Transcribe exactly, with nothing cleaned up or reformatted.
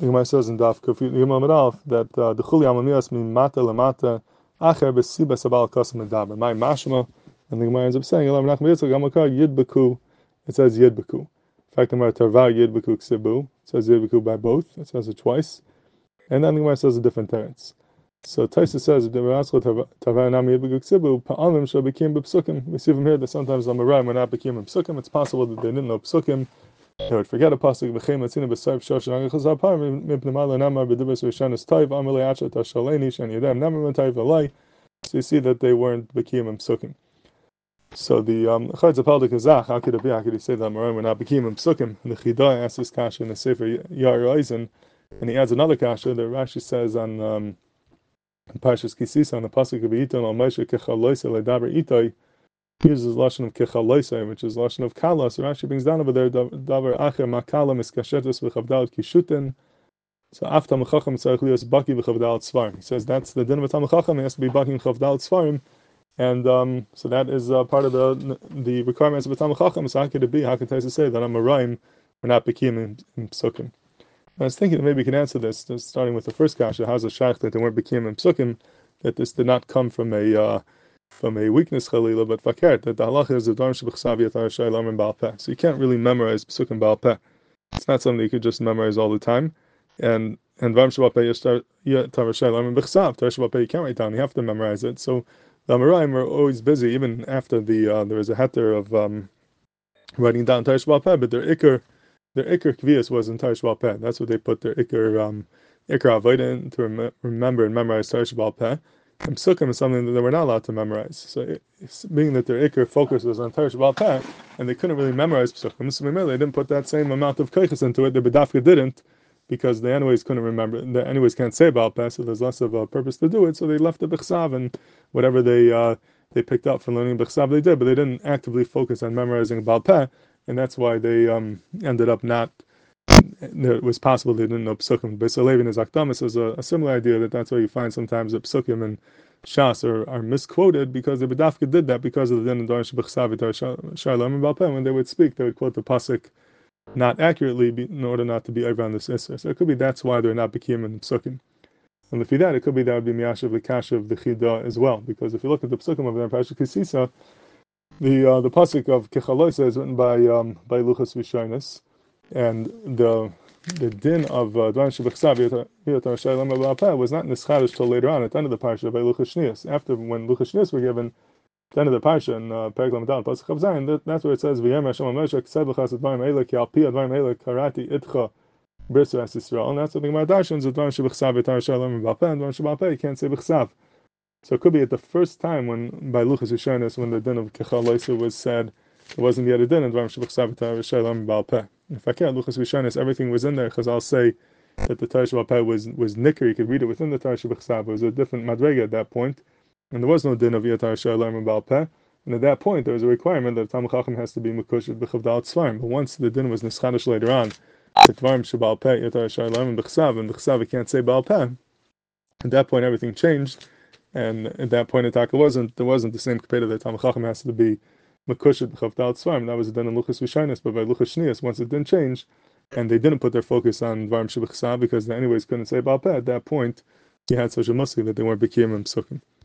the Gemara says in Daf Kuf Yimam Alf that uh, the Chuli Amamias min mata lamata acher b'siba sabal kasam medaber. My mashma, and the Gemara ends up saying Elam Nachman Yitzchak Amakar Yidbeku. It says Yidbeku. In fact, the Gemara Tarva Yidbeku Ksibu. It says Yidbeku by both. It says it twice, and then the Gemara says a different teretz. So Taisa says the Tarva Nami Yidbeku Ksibu Pa'alim shall became b'psukim. We see from here that sometimes on the Ram when not became b'psukim, it's possible that they didn't know psukim. They would forget a pasuk v'chein latzina b'sayv shosh and agachas hapar mipnei mala namar b'dibas rishanis tayv amalei achat hashaleni shen yedem namar tayv alai. So you see that they weren't bekiyim and psukim. So the um chayz apaldik azach, how could it be? How could he say that Maran were not bekiyim and psukim? And the Chidai asks this kasha in the Sefer Yair Eisen, and he adds another kasha that Rashi says on um in Parshas Kisisa on the pasuk of Yiton al Moshe kechaloisa ledaber itay. He uses lashon of kechaloisai, which is lashon of kala. So Rashi brings down over there davar acher makala miskashetus v'chavdalat kishutin. So after mechacham tzarich lios baki v'chavdalat svarim. He says that's the din of a tamachacham. He has to be baki v'chavdalat svarim, and um, so that is uh, part of the the requirements of a tamachacham. So how could it be? How could Taisa say that I'm a rhyme? We're not bekim in, in psukim. I was thinking that maybe we can answer this, starting with the first kasha. How's a shaykh that they weren't bekim in psukim? That this did not come from a uh, from a weakness chalila, but fakert, that the halacha is the dvarim shebechsav yatar shaylam and baal peh. So you can't really memorize psukim baal peh. It's not something you could just memorize all the time. And and dvarim shebaal peh yatar shaylam and bechsav, tar shebaal peh you can't write down. You have to memorize it. So the Amoraim were always busy, even after the uh, there was a heter of um, writing down tar shebaal peh, but their ikr their ikr kvias was in tar shebaal peh. That's what they put their ikr um, ikr avodah in, to rem- remember and memorize tar shebaal peh. And psukim is something that they were not allowed to memorize. So, being that their ikr focus was on Teresh Baal Peh, and they couldn't really memorize psukim, so they didn't put that same amount of keiches into it. The B'dafka didn't, because they anyways couldn't remember. They anyways can't say Baal Peh, so there's less of a purpose to do it. So they left the B'chsav, and whatever they uh, they picked up from learning B'chsav, they did, but they didn't actively focus on memorizing Baal Peh, and that's why they um, ended up not. It was possible they didn't know psukim. Beis Halevi in his Akdamis is a, a similar idea that that's why you find sometimes that psukim and Shas are, are misquoted because the B'dafka did that because of the din and Dor Shebechsav Shalom and Baal Peh. When they would speak, they would quote the pasuk not accurately in order not to be over on this issur. So it could be that's why they're not bekim and psukim. And if you that, it could be that would be miyashav the kasha of the Chida as well, because if you look at the psukim of the Parashat Kisisa, the uh, the pasuk of Kechaloisa is written by um, by Luchas Rishonis. And the the din of Dvarim Shebechsav Yatar Shaylam Baal Peh was not nischadish till later on at the end of the parsha by Luchas Shnius. After when Luchas Shnius were given at the end of the parsha in Perek Lamed Pasuk Chav Zayin, that, that's where it says V'yem Hashem Moshe Ksed L'chas Dvarim Eila Ki Al Pi Dvarim Eila Karati Itcha B'Yisrael Es Yisrael. And that's what the Gemara darshans Dvarim Shebechsav Yatar Shaylam Baal Peh and Dvarim Shebaal Peh you can't say Bechsav. So it could be at the first time when by Luchas Rishonis when the din of Kechaloisa was said, it wasn't yet a din and Dvarim Shebechsav Yatar Shaylam Baal Peh. If I can't, Luchas Rishonis, everything was in there, because I'll say that the Teresh Baal Peh was, was nicker, you could read it within the Teresh B'chsav. It was a different madrega at that point, and there was no din of Yatar Shaylam and Baal Peh, and at that point there was a requirement that Talmid Chacham has to be Mekushit B'chavdalat Svarim, but once the din was Nischadish later on, that Dvarim Shebaal Peh, Yatar Shaylam and B'chsav, and B'chsav you can't say Baal Peh, at that point everything changed, and at that point it wasn't, there wasn't the same kapeda that Talmid Chacham has to be Mekushit b'chavdalat svarim. That was done in Luchas Rishonis, but by Luchas Shnius, once it didn't change, and they didn't put their focus on Dvarim Shebechsav because they anyways couldn't say Baal Peh, at that point, you had such a musli that they weren't B'kiyim and Psukim.